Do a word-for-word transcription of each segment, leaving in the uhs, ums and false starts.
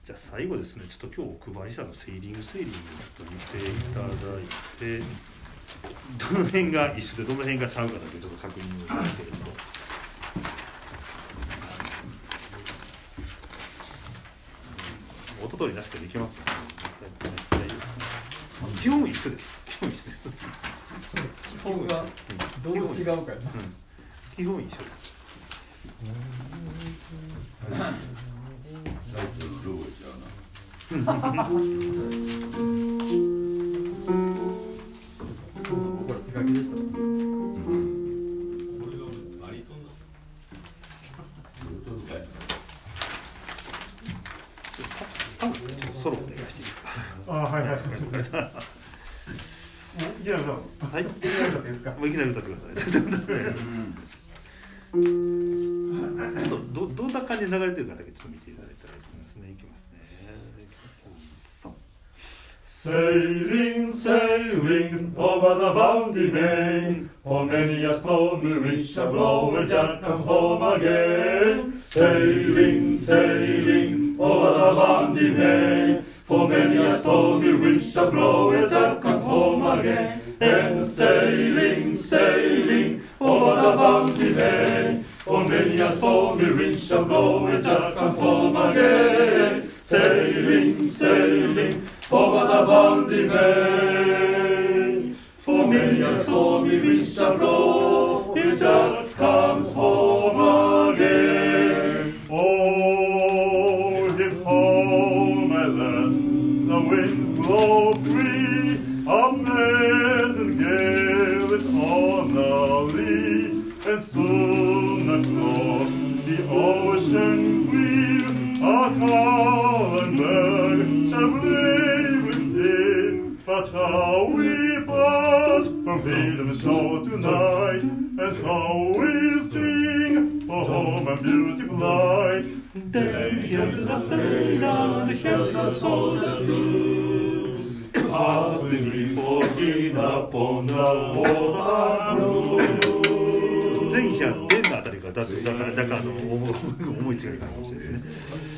じゃあ最後ですね、ちょっと今日お配りしたのセーリングセーリングちょっと見ていただいて、どの辺が一緒でどの辺がちゃうかだけちょっと確認をしてけれど、音取りなしでできますか、ね、基本一緒です。基本一緒です。 基本がどう違うかやな、うん、 基本一緒です。 ライトのロゴ違うな。 そうそう、僕ら手書きでしたもん。 これがバリトンだ。 ソロお願いしていいですか。 あ、はいはい。いきなり歌う。 はい。いきなり歌っていいですか。もういきなり歌ってください。どどどんな感じで流れてるかだけちょっと見ていただいたらいいと思いますね。いきますね。 Sailing, sailing over the bounty main, for many a stormy wind shall blow when Jack comes home again. Sailing, sailing over the bounty main, for many a stormy wind shall blow when Jack comes home again. And sailing, sailing over the bounty main, for many a stormy wind shall blow when Jack comes home again. Sailing, sailing over the bounty main, for many a stormy wind shall blow when Jack comes home again. Oh, hip ho, my lass, the wind blow free, amazing gale is on the lee, and soon across the ocean clear, a calm bird shall play within. But how we part from freedom's shore tonight, and so we sing for home and beautiful light. Then here's the sailor, here's the soldier too, heartily forgive upon the water blue. 前者電のあたりがだからだからあの思い違いがあるかもしれないね。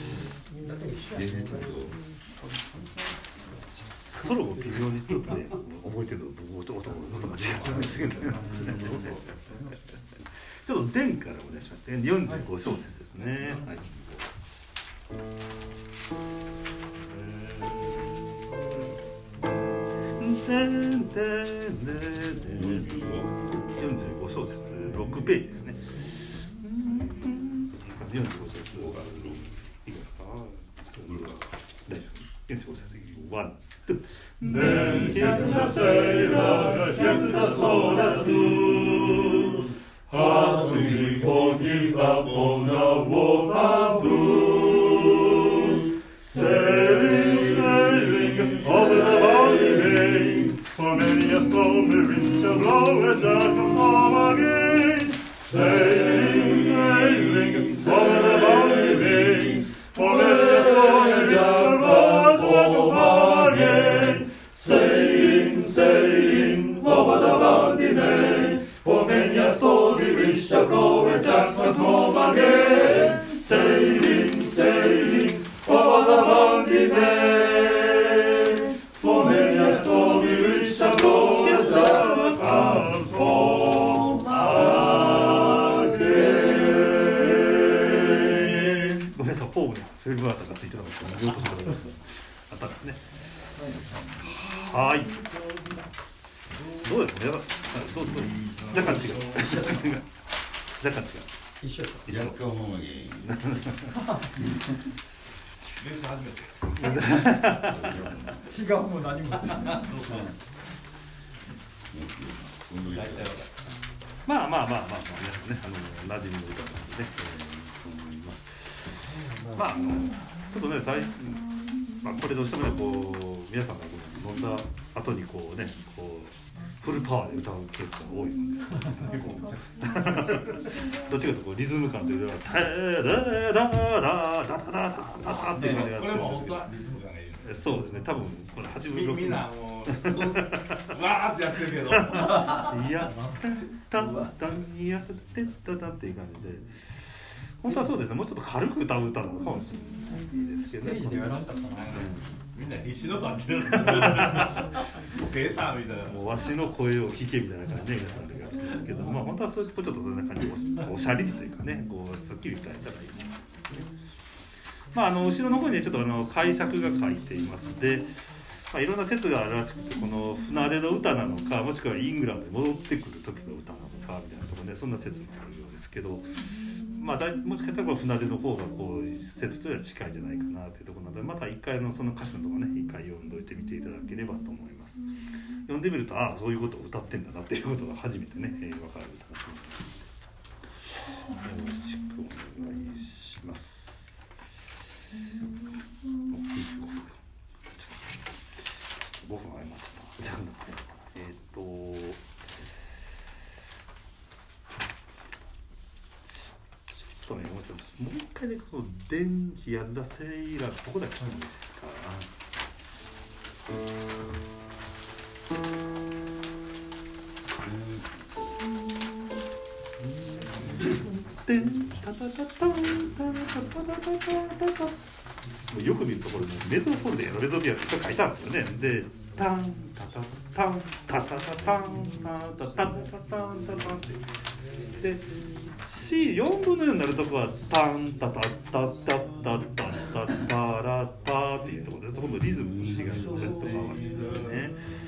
ソロも微妙にちょっとね、覚えてるの僕音が違ったんですけど、ね、ちょっと電からお願いします。よんじゅうご小節ですね。はい。よんじゅうご小節ろくページですね。よんじゅうご小節いきますか。大丈夫。よんじゅうご小節ワン、ツー。Then here's the sailor, here's the soldier too, heartily forgive upon the water blue. Sailing, sailing over the bounty main, for many a stormy wind shall blow when Jack comes home again. Sailing, sailing over the bounty main, for many a stormy wind shall blow when Jack comes home again. Sailing, sailing over the bounty main, for many a stormy wind shall blow when Jack comes home again. Sailing, sailing over the bounty main, for many a stormy wind shall blow when Jack comes home again. ごめんなさい、フォームにフェルマータがついてなかったので、ずっとしたことがあったんですね。はい。どうですかね。どうですか。若干違う。若干違う。 一緒。 一緒。若干もいい。練習初めて。 違うも何も。 まあまあまあまあまあ皆さんね、あの馴染みの歌なのでね。まああのちょっとね最まあこれどうしてもねこう皆さんが飲んだ後にこうねこうフルパワーで歌うケースが多いもんですからね。どっちかというとこうリズム感というよりはターダダダダダダダダダっていう感じが。 これも本当はリズム感がいい。 そうですね。多分これ八分六みんなもうわーってやってるけど。 いやたたんやってたたっていう感じで。 本当はそうですね、もうちょっと軽く歌う歌なのかもしれないですけどね。 ステージでやらんかったな。 みんな必死の感じで出たみたいな。 もうわしの声を聞けみたいな感じで皆さんありがちですけど、まあ本当はそういうちょっとそんな感じでおしゃれにというかね、こうすっきり歌えたらいいなと思いますね。まああの後ろの方にねちょっとあの解釈が書いていますで、まあ、いろんな説があるらしくて、この船出の歌なのか、もしくはイングランドに戻ってくる時の歌なのかみたいなところで、そんな説もあるようですけど、まあ、だいもしかしたらこの船出の方がこう説というのは近いんじゃないかなというところなので、また一回のその歌詞のところね一回読んどいてみていただければと思います。読んでみると、ああそういうことを歌ってんだなっていうことが初めてね、えー、分かる歌だと思います。よろしくお願いします。ごふんありました。えっともう一回ね、この「電気やだセイラ」ここだけ聞いていいですか。でタタタタンタタタタタタタ、よく見るところね、メゾフォルデのメゾビアって書いてあるんですよね。でタンタタタンタタタタンタタタタタンタタンってで Cよんぶんのよんになるとこはタンタタタタタタタタラタっていうところで、そこのリズムの違いとかちょっと合わせてですね。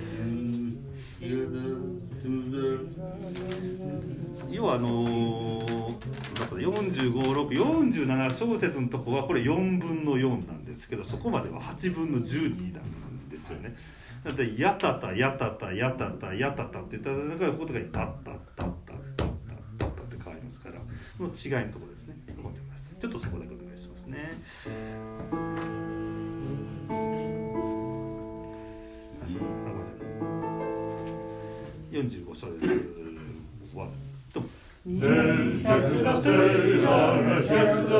要はあのー、だからよんじゅうご、ろく、よんじゅうなな小節のとこはこれよんぶんのよんなんですけど、そこまでははちぶんのじゅうになんですよね。だってやたたやたたやたたやたたって言ったらだからことがタッタッタッタッタッタッタッタって変わりますから、その違いのところですね。ちょっとそこだけお願いしますね。よんじゅうご小節ワンと Den heter seglarna, heter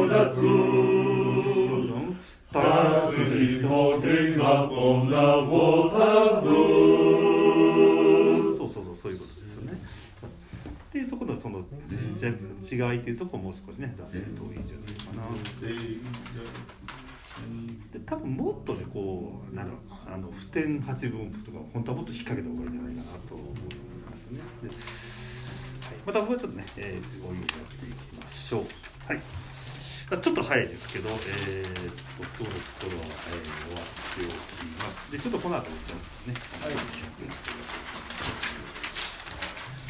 soldatur. Tager i fartyga på na båtars dörr. そうそうそう、そういうことですよね。っていうところのその違いっていうところをもう少しね出せるといいんじゃないかな。で多分もっとねこうなんだろう、あの不点八分符とか本当はもっと引っ掛けた方がいいんじゃないかなと思いますね。で、はい、またここはちょっとね、えー、次お湯をやっていきましょう。はい。ちょっと早いですけど、えー、っと今日のところは、えー、終わっておきます。でちょっとこの後にじゃあね、はい。